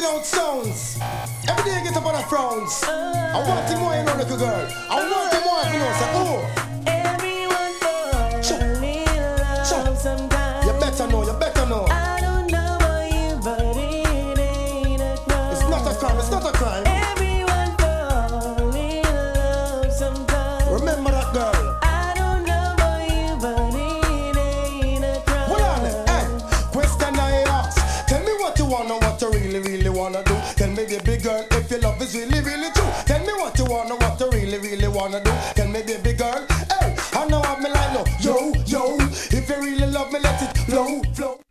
out sounds. Every day you get up on a frowns. I want him more, you know, little girl. I want him more, you know, say, oh. Everyone falls in love sometimes. You better know, you better know. I don't know about you, but it ain't a crime. It's not a crime, it's not a crime. Everyone falls in love sometimes. Remember that girl. I don't know about you, but it ain't a crime. Hold on, hey, question I ask. Tell me what you wanna, what you really, really wanna do. Tell me, baby girl, if your love is really, really true. Tell me what you wanna, what you really, really wanna do. Tell me, baby girl, hey, I know what me like, no. Yo, yo, if you really love me, let it flow, flow.